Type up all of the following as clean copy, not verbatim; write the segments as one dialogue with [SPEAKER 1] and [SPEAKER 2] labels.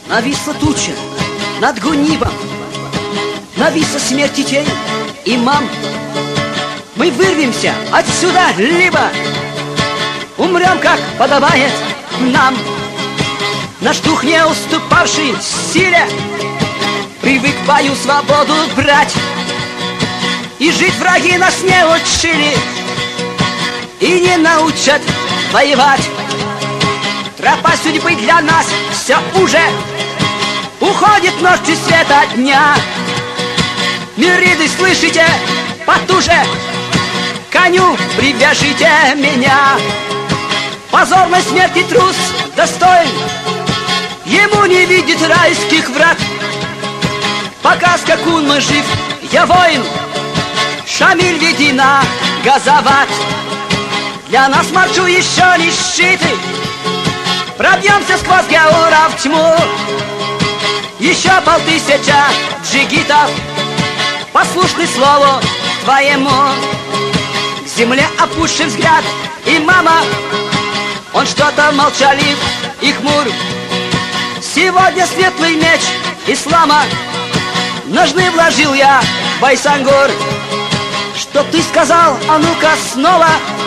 [SPEAKER 1] Нависла туча над Гунибом, нависла смерти тень и мам. Мы вырвемся отсюда, либо умрем, как подобает нам. Наш дух, не уступавший силе, привык в бою свободу брать. И жить враги нас не учили и не научат воевать. Тропа судьбы для нас все уже уходит ночью света дня. Мириды, слышите, потуже коню привяжите меня. Позорной смерти трус достоин, ему не видит райских врат. Пока скакун мы жив, я воин, Шамиль, веди на Газават. Для нас маршу еще не щиты, пробьемся сквозь Гауров тьму. Еще 5000 джигитов послушны слову твоему. К земле опустший взгляд имама, он что-то молчалив и хмур. Сегодня светлый меч ислама ножны вложил я в Байсангур. Что ты сказал, а ну-ка снова,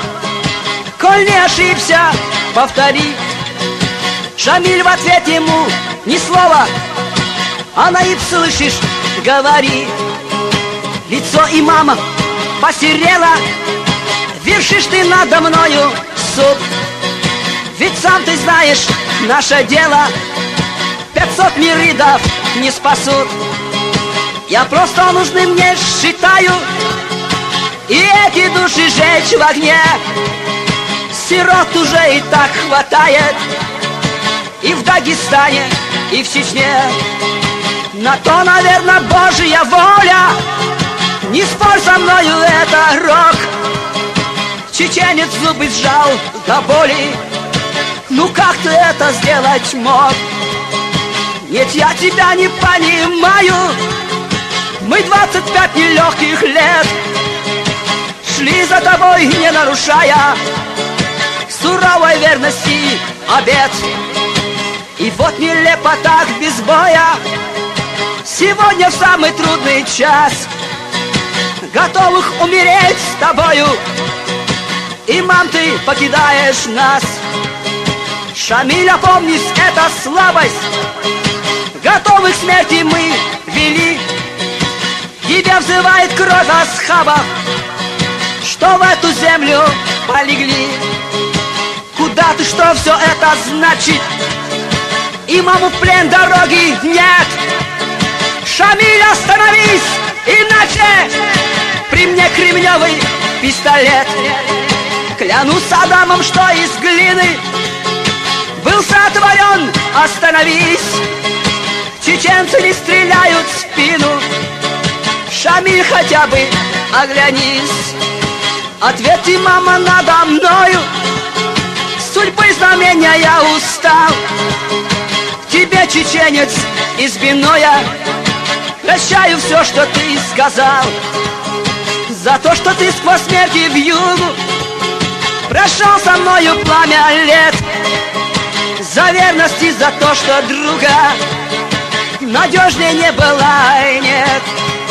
[SPEAKER 1] коль не ошибся, повтори. Шамиль в ответ ему ни слова, а наиб, слышишь, говори. Лицо имама посерело, вершишь ты надо мною суд. Ведь сам ты знаешь, наше дело 500 миридов не спасут. Я просто нужны мне считаю, и эти души жечь в огне. Сирот уже и так хватает, и в Дагестане, и в Чечне. На то, наверное, Божья воля. Не спорь со мною, это рок. Чеченец зубы сжал до боли. Ну как ты это сделать мог? Нет, я тебя не понимаю. Мы 25 нелегких лет шли за тобой, не нарушая суровой верности обет. И вот нелепо так без боя сегодня в самый трудный час, готовых умереть с тобою, имам, ты покидаешь нас. Шамиль, опомнись, это слабость, готовых к смерти мы вели. Тебя взывает кровь асхабов, что в эту землю полегли. Куда ты, что все это значит? Имаму в плен дороги нет. Шамиль, остановись, иначе при мне кремневый пистолет. Клянусь Адамом, что из глины был сотворен. Остановись, чеченцы не стреляют в спину. Шамиль, хотя бы оглянись. Ответ имама надо мною, судьбы знамения я устал. Тебе, чеченец избиное, прощаю все, что ты сказал. За то, что ты сквозь смерти в югу прошел со мною пламя лет. За верность и за то, что друга надежнее не было и нет.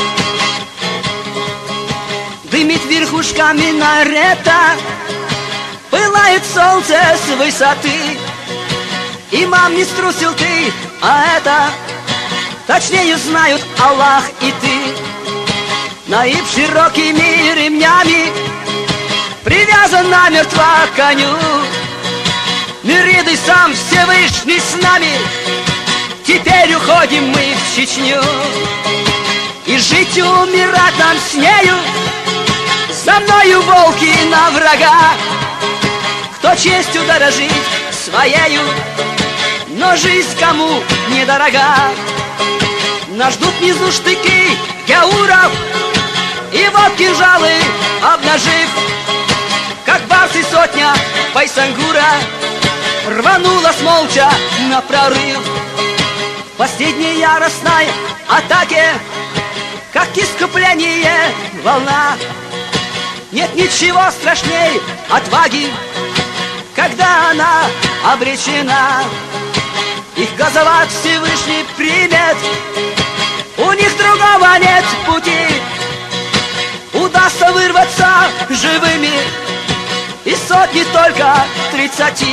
[SPEAKER 1] Дымит верхушка минарета, пылает солнце с высоты. Имам, не струсил ты, а это точнее знают Аллах и ты. Наиб широкими ремнями привязан намертво к коню. Мириды, сам Всевышний с нами, теперь уходим мы в Чечню. И жить и умирать нам с нею, за мною волки на врага. Кто честью дорожит своею, но жизнь кому недорога. Нас ждут внизу штыки гауров, и вот кинжалы обнажив, как барсы сотня Байсангура рванулась молча на прорыв. В последней яростной атаке, как искупление волна. Нет ничего страшней отваги, когда она обречена. их газоват Всевышний примет. У них другого нет пути, удастся вырваться живыми из сотни только 30.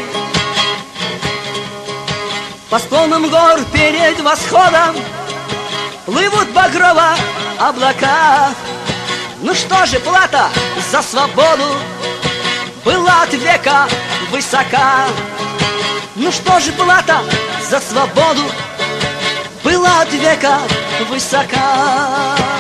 [SPEAKER 1] По склонам гор перед восходом плывут багрово облака. Ну что же, плата за свободу была от века высока. Ну что же, плата за свободу была от века высока.